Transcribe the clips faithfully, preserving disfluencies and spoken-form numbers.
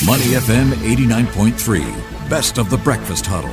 Money F M eighty-nine point three, best of the breakfast huddle.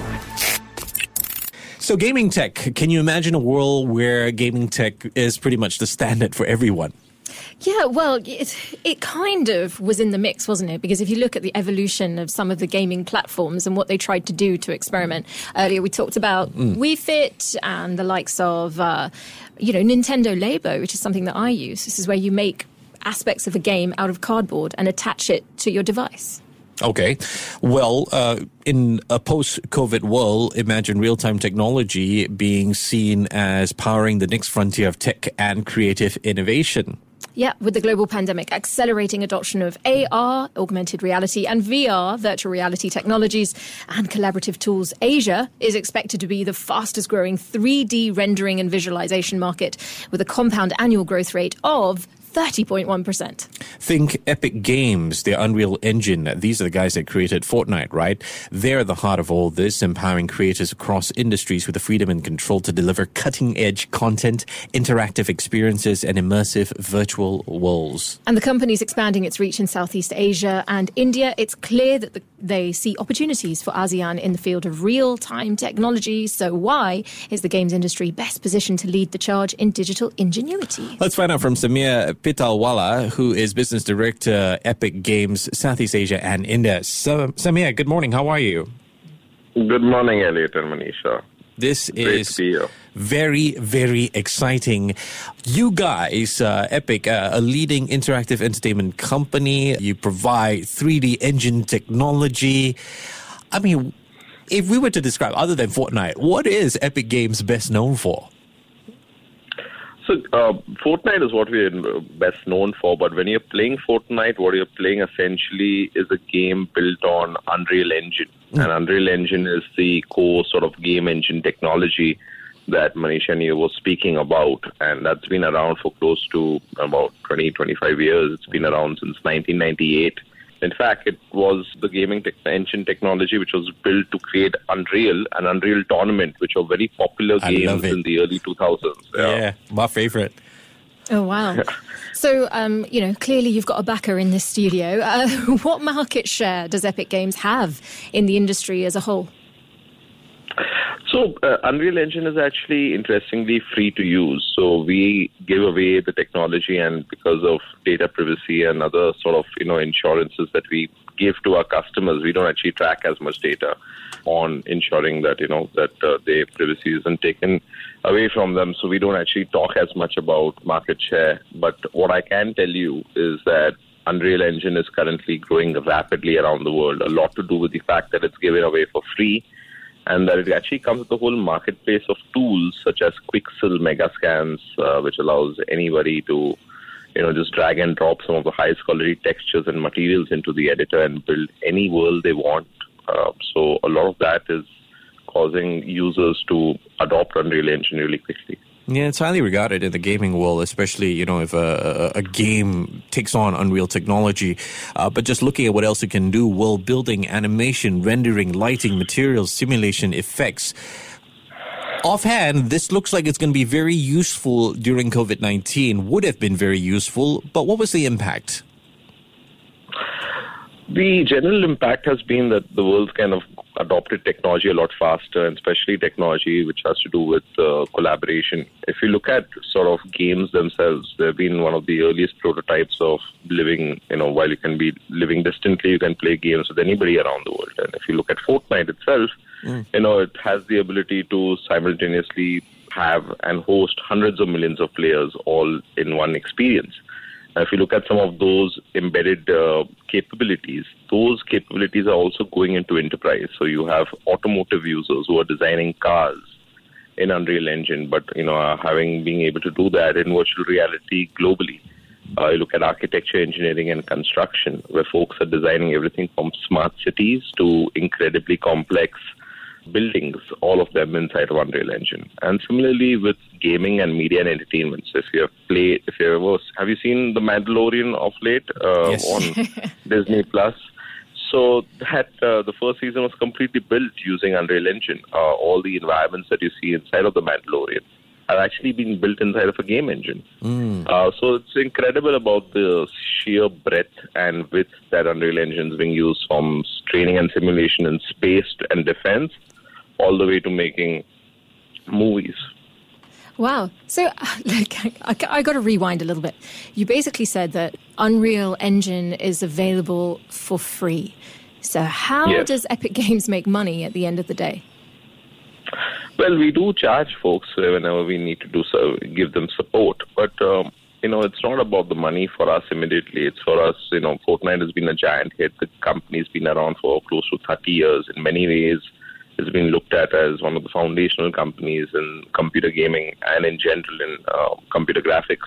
So gaming tech, can you imagine a world where gaming tech is pretty much the standard for everyone? Yeah, well, it, it kind of was in the mix, wasn't it? Because if you look at the evolution of some of the gaming platforms and what they tried to do to experiment, earlier we talked about mm. Wii Fit and the likes of, uh, you know, Nintendo Labo, which is something that I use. This is where you make aspects of a game out of cardboard and attach it to your device. Okay. Well, uh, in a post-COVID world, imagine real-time technology being seen as powering the next frontier of tech and creative innovation. Yeah, with the global pandemic accelerating adoption of A R, augmented reality, and V R, virtual reality technologies, and collaborative tools, Asia is expected to be the fastest growing three D rendering and visualization market with a compound annual growth rate of thirty point one percent. Think Epic Games, their Unreal Engine. These are the guys that created Fortnite, right? They're at the heart of all this, empowering creators across industries with the freedom and control to deliver cutting-edge content, interactive experiences, and immersive virtual worlds. And the company's expanding its reach in Southeast Asia and India. It's clear that the, they see opportunities for ASEAN in the field of real-time technology. So why is the games industry best positioned to lead the charge in digital ingenuity? Let's find out from Samir Pitalwala, who is Business Director, Epic Games, Southeast Asia and India. So, Samir, good morning. How are you? Good morning, Elliot and Manisha. This Great is to be here. very, very exciting. You guys, uh, Epic, uh, a leading interactive entertainment company. You provide three D engine technology. I mean, if we were to describe, other than Fortnite, what is Epic Games best known for? So, uh, Fortnite is what we're best known for, but when you're playing Fortnite, what you're playing essentially is a game built on Unreal Engine. Mm. And Unreal Engine is the core sort of game engine technology that Manisha and you were speaking about. And that's been around for close to about twenty, twenty-five years. It's been around since nineteen ninety-eight. In fact, it was the gaming tech- engine technology which was built to create Unreal and Unreal Tournament, which are very popular I games in the early two thousands. Yeah, yeah my favorite. Oh, wow. So, um, you know, clearly you've got a backer in this studio. Uh, what market share does Epic Games have in the industry as a whole? So, uh, Unreal Engine is actually, interestingly, free to use. So, we give away the technology, and because of data privacy and other sort of, you know, insurances that we give to our customers, we don't actually track as much data on ensuring that, you know, that uh, their privacy isn't taken away from them. So, we don't actually talk as much about market share. But what I can tell you is that Unreal Engine is currently growing rapidly around the world, a lot to do with the fact that it's given away for free, and that it actually comes with a whole marketplace of tools such as Quixel Megascans, uh, which allows anybody to, you know, just drag and drop some of the highest quality textures and materials into the editor and build any world they want. Uh, so a lot of that is causing users to adopt Unreal Engine really quickly. Yeah, it's highly regarded in the gaming world, especially, you know, if a, a game takes on Unreal technology. Uh, but just looking at what else it can do, world building, animation, rendering, lighting, materials, simulation, effects. Offhand, this looks like it's going to be very useful during COVID nineteen, would have been very useful. But what was the impact? The general impact has been that the world's kind of adopted technology a lot faster, and especially technology which has to do with uh, collaboration. If you look at sort of games themselves, they've been one of the earliest prototypes of living, you know, while you can be living distantly, you can play games with anybody around the world. And if you look at Fortnite itself, mm. you know, it has the ability to simultaneously have and host hundreds of millions of players all in one experience. If you look at some of those embedded uh, capabilities, those capabilities are also going into enterprise. So you have automotive users who are designing cars in Unreal Engine, but you know, uh, having being able to do that in virtual reality globally. Uh, you look at architecture, engineering, and construction, where folks are designing everything from smart cities to incredibly complex buildings, all of them inside of Unreal Engine. And similarly with gaming and media and entertainment. So if you have played, if you ever, have you seen The Mandalorian of late uh, yes. on Disney Plus? So that uh, the first season was completely built using Unreal Engine. Uh, all the environments that you see inside of The Mandalorian have actually been built inside of a game engine. Mm. Uh, so it's incredible about the sheer breadth and width that Unreal Engine is being used, from training and simulation in space and defense, all the way to making movies. Wow. So, like, I, I got to rewind a little bit. You basically said that Unreal Engine is available for free. So how Yes. does Epic Games make money at the end of the day? Well, we do charge folks whenever we need to do so, give them support. But, um, you know, it's not about the money for us immediately. It's for us, you know, Fortnite has been a giant hit. The company's been around for close to thirty years. In many ways, it's been looked at as one of the foundational companies in computer gaming and in general in uh, computer graphics.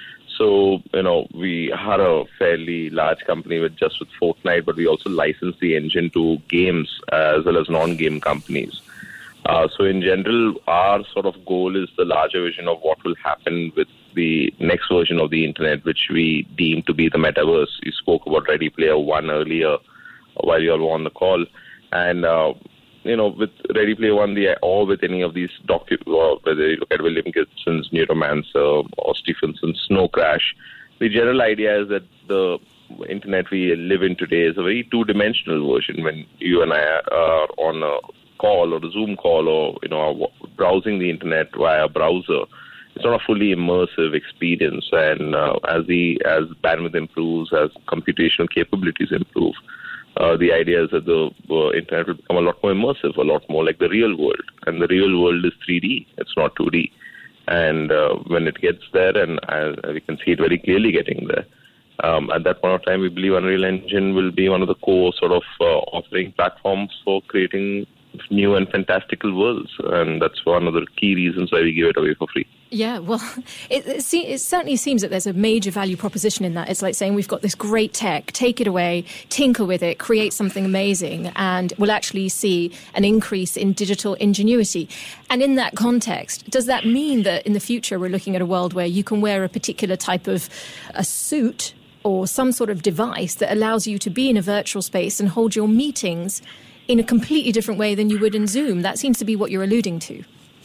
So, you know, we are a fairly large company with just with Fortnite, but we also license the engine to games as well as non-game companies. Uh, so in general, our sort of goal is the larger vision of what will happen with the next version of the internet, which we deem to be the metaverse. You spoke about Ready Player One earlier while you all were on the call. And, uh, you know, with Ready Player One, the, or with any of these docu- or whether you look at William Gibson's Neuromancer or Stephenson's Snow Crash, the general idea is that the internet we live in today is a very two-dimensional version. When you and I are on a call or a Zoom call, or, you know, are browsing the internet via a browser, it's not a fully immersive experience. And uh, as the as bandwidth improves, as computational capabilities improve, uh, the idea is that the uh, internet will become a lot more immersive, a lot more like the real world. And the real world is three D; it's not two D. And uh, when it gets there, and uh, we can see it very clearly getting there, um, at that point of time, we believe Unreal Engine will be one of the core sort of uh, offering platforms for creating new and fantastical worlds, and that's one of the key reasons why we give it away for free. Yeah, well, it, it, se- it certainly seems that there's a major value proposition in that. It's like saying we've got this great tech, take it away, tinker with it, create something amazing, and we'll actually see an increase in digital ingenuity. And in that context, does that mean that in the future we're looking at a world where you can wear a particular type of a suit or some sort of device that allows you to be in a virtual space and hold your meetings in a completely different way than you would in Zoom? That seems to be what you're alluding to.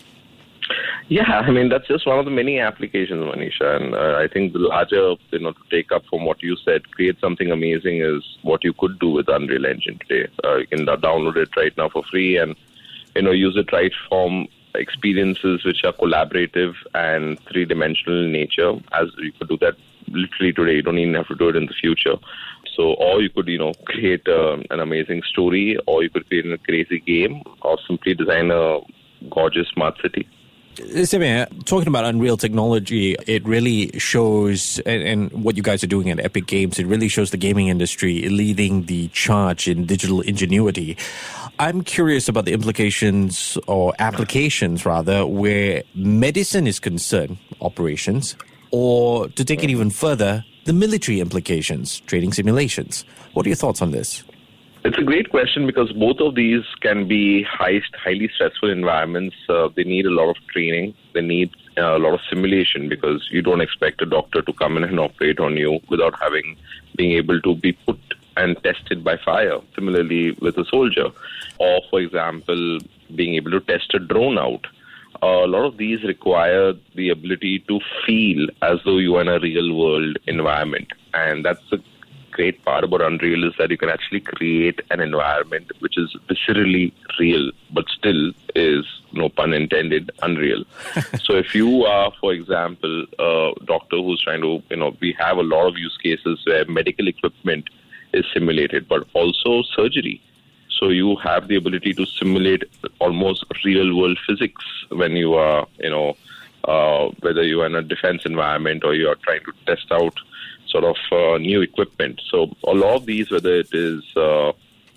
Yeah, I mean, that's just one of the many applications, Manisha. And uh, I think the larger, you know, to take up from what you said, create something amazing is what you could do with Unreal Engine today. Uh, you can download it right now for free and, you know, use it right from experiences which are collaborative and three-dimensional in nature. As you could do that literally today. You don't even have to do it in the future. So, or you could, you know, create uh, an amazing story, or you could create a crazy game, or simply design a gorgeous smart city. Samir, talking about Unreal technology, it really shows, and, and what you guys are doing at Epic Games, it really shows the gaming industry leading the charge in digital ingenuity. I'm curious about the implications, or applications rather, where medicine is concerned, operations, or to take it even further, the military implications, training simulations. What are your thoughts on this? It's a great question, because both of these can be high, highly stressful environments. Uh, they need a lot of training. They need uh, a lot of simulation, because you don't expect a doctor to come in and operate on you without having being able to be put and tested by fire. Similarly with a soldier, or for example, being able to test a drone out. Uh, a lot of these require the ability to feel as though you are in a real world environment, and that's the great part about Unreal, is that you can actually create an environment which is viscerally real, but still is, no pun intended, unreal. So if you are, for example, a doctor who's trying to, you know, we have a lot of use cases where medical equipment is simulated, but also surgery. So you have the ability to simulate almost real world physics when you are, you know, uh, whether you are in a defense environment or you are trying to test out sort of uh, new equipment. So a lot of these, whether it is uh,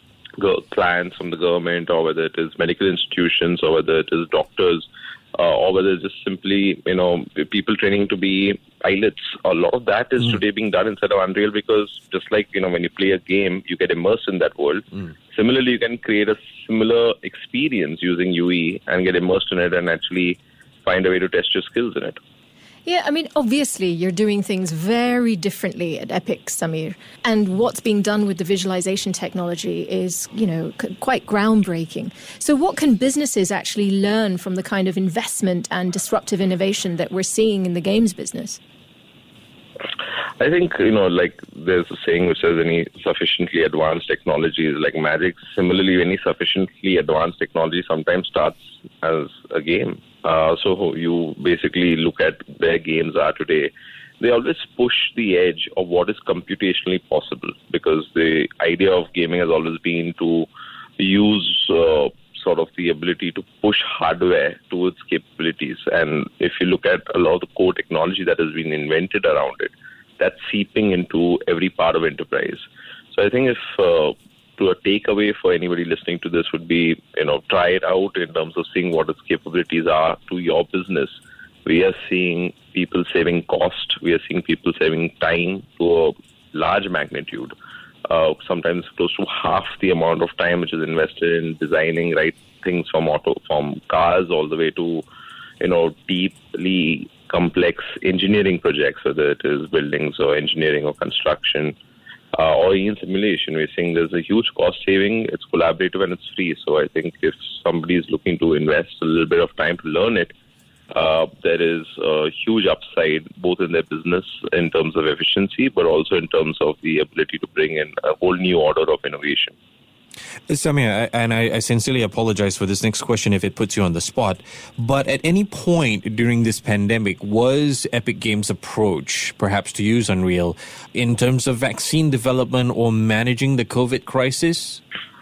clients from the government, or whether it is medical institutions, or whether it is doctors, uh, or whether it's just simply, you know, people training to be pilots, a lot of that is mm. today being done inside of Unreal, because just like, you know, when you play a game, you get immersed in that world. Mm. Similarly, you can create a similar experience using U E and get immersed in it and actually find a way to test your skills in it. Yeah, I mean, obviously, you're doing things very differently at Epic, Samir. And what's being done with the visualization technology is, you know, c- quite groundbreaking. So what can businesses actually learn from the kind of investment and disruptive innovation that we're seeing in the games business? I think, you know, like there's a saying which says any sufficiently advanced technology is like magic. Similarly, any sufficiently advanced technology sometimes starts as a game. Uh, so you basically look at where games are today. They always push the edge of what is computationally possible, because the idea of gaming has always been to use uh, sort of the ability to push hardware to its capabilities. And if you look at a lot of the core technology that has been invented around it, that's seeping into every part of enterprise. So I think if uh, to a takeaway for anybody listening to this would be, you know, try it out in terms of seeing what its capabilities are to your business. We are seeing people saving cost. We are seeing people saving time to a large magnitude. Uh, sometimes close to half the amount of time which is invested in designing right things from auto, from cars all the way to, you know, deeply complex engineering projects, whether it is buildings or engineering or construction, uh, or even simulation. We're seeing there's a huge cost saving. It's collaborative and it's free. So I think if somebody is looking to invest a little bit of time to learn it, Uh, there is a huge upside both in their business in terms of efficiency, but also in terms of the ability to bring in a whole new order of innovation. Samir, and I, I sincerely apologize for this next question if it puts you on the spot, but at any point during this pandemic, was Epic Games' approach, perhaps to use Unreal, in terms of vaccine development or managing the COVID crisis?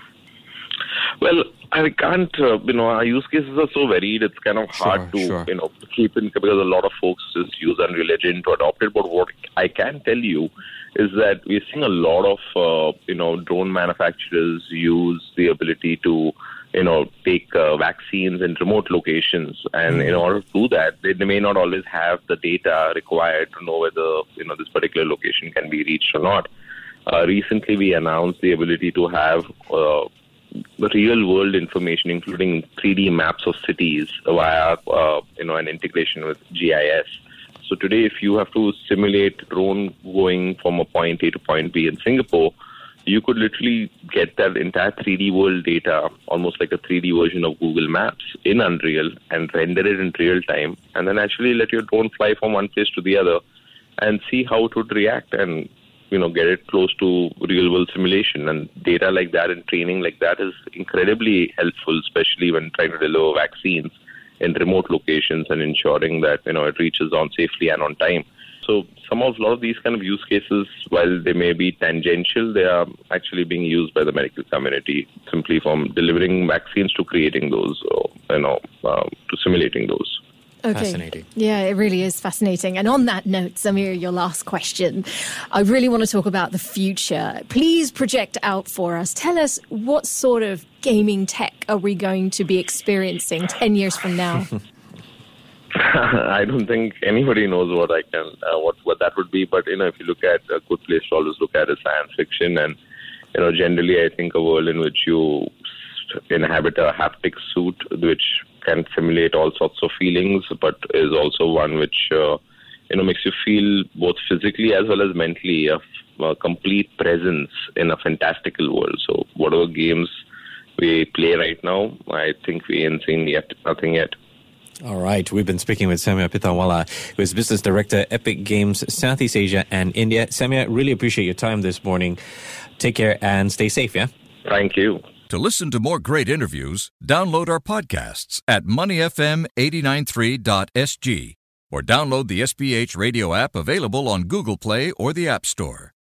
Well, I can't, uh, you know, our use cases are so varied, it's kind of hard Sure, to, sure. you know, keep in, because a lot of folks just use Unreal Engine to adopt it. But what I can tell you is that we're seeing a lot of, uh, you know, drone manufacturers use the ability to, you know, take uh, vaccines in remote locations. And mm-hmm. in order to do that, they, they may not always have the data required to know whether, you know, this particular location can be reached or not. Uh, recently, we announced the ability to have uh, real-world information, including three D maps of cities via, uh, you know, an integration with G I S. So today, if you have to simulate drone going from a point A to point B in Singapore, you could literally get that entire three D world data, almost like a three D version of Google Maps, in Unreal and render it in real time, and then actually let your drone fly from one place to the other and see how it would react and, you know, get it close to real-world simulation. And data like that and training like that is incredibly helpful, especially when trying to deliver vaccines in remote locations and ensuring that, you know, it reaches on safely and on time. So some of a lot of these kind of use cases, while they may be tangential, they are actually being used by the medical community, simply from delivering vaccines to creating those, or, you know, uh, to simulating those. Okay. Fascinating. Yeah, it really is fascinating. And on that note, Samir, your last question. I really want to talk about the future. Please project out for us. Tell us, what sort of gaming tech are we going to be experiencing ten years from now? I don't think anybody knows what I can, uh, what what that would be. But, you know, if you look at a good place to always look at is science fiction, and, you know, generally I think a world in which you inhabit a haptic suit which can simulate all sorts of feelings, but is also one which, uh, you know, makes you feel both physically as well as mentally a, a complete presence in a fantastical world. So whatever games we play right now, I think we ain't seen yet, nothing yet. All right. We've been speaking with Samir Pitawala, who is Business Director, Epic Games, Southeast Asia and India. Samir, really appreciate your time this morning. Take care and stay safe, yeah? Thank you. To listen to more great interviews, download our podcasts at money f m eight nine three dot s g or download the S B H radio app available on Google Play or the App Store.